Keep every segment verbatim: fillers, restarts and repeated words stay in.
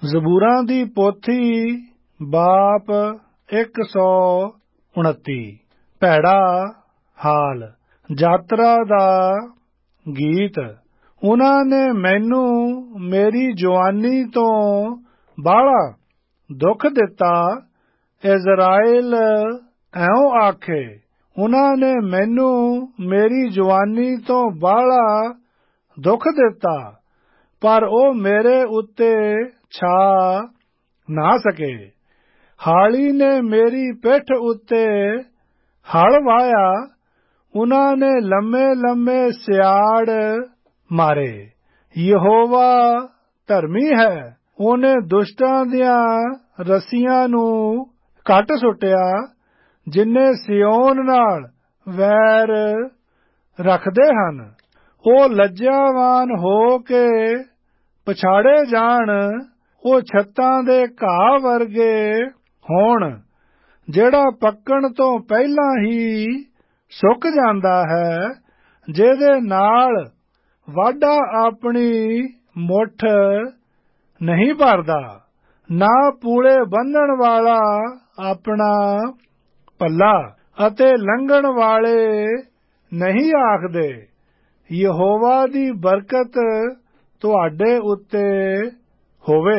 ਜ਼ਬੂਰਾਂ ਦੀ ਪੋਥੀ ਬਾਪ ਇੱਕ ਸੌ ਉਨੱਤੀ। ਭੈੜਾ ਹਾਲ। ਯਾਤਰਾ ਦਾ ਗੀਤ। ਉਹਨਾਂ ਨੇ ਮੈਨੂੰ ਮੇਰੀ ਜਵਾਨੀ ਤੋਂ ਬਾਹਲਾ ਦੁੱਖ ਦਿੱਤਾ, ਇਜ਼ਰਾਇਲ ਐਉਂ ਆਖੇ। ਉਹਨਾਂ ਨੇ ਮੈਨੂੰ ਮੇਰੀ ਜਵਾਨੀ ਤੋਂ ਬਾਹਲਾ ਦੁੱਖ ਦਿੱਤਾ, ਪਰ ਉਹ ਮੇਰੇ ਉੱਤੇ ਛਾ ਨਾ ਸਕੇ। ਹਾਲੀ ਨੇ ਮੇਰੀ ਪਿੱਠ ਉੱਤੇ ਹਲ ਵਾਹਿਆ, ਉਹਨਾਂ ਨੇ ਲੰਮੇ ਲੰਮੇ ਸਿਆੜ ਮਾਰੇ। ਯਹੋਵਾ ਧਰਮੀ ਹੈ, ਉਹਨੇ ਦੁਸ਼ਟਾਂ ਦੀਆਂ ਰੱਸੀਆਂ ਨੂੰ ਕੱਟ ਸੁੱਟਿਆ। ਜਿੰਨੇ ਸਿਯੋਨ ਨਾਲ ਵੈਰ ਰੱਖਦੇ ਹਨ, ਉਹ ਲੱਜਾਵਾਨ ਹੋ ਕੇ ਪਛਾੜੇ ਜਾਣ। ਉਹ ਛੱਤਾਂ ਦੇ ਘਾਹ ਵਰਗੇ ਹੋਣ, ਜਿਹੜਾ ਪੱਕਣ ਤੋਂ ਪਹਿਲਾਂ ਹੀ ਸੁੱਕ ਜਾਂਦਾ ਹੈ। ਜਿਹਦੇ ਨਾਲ ਵਾਢਾ ਆਪਣੀ ਮੁੱਠ ਨਹੀਂ ਭਰਦਾ, ਨਾ ਪੂਲੇ ਬੰਨ੍ਹਣ ਵਾਲਾ ਆਪਣਾ ਪੱਲਾ, ਅਤੇ ਲੰਘਣ ਵਾਲੇ ਨਹੀਂ ਆਖਦੇ, ਯਹੋਵਾ ਦੀ ਬਰਕਤ ਤੁਹਾਡੇ ਉੱਤੇ ਹੋਵੇ।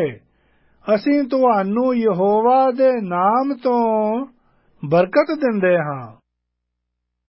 ਅਸੀਂ ਤੁਹਾਨੂੰ ਯਹੋਵਾ ਦੇ ਨਾਮ ਤੋਂ ਬਰਕਤ ਦਿੰਦੇ ਹਾਂ।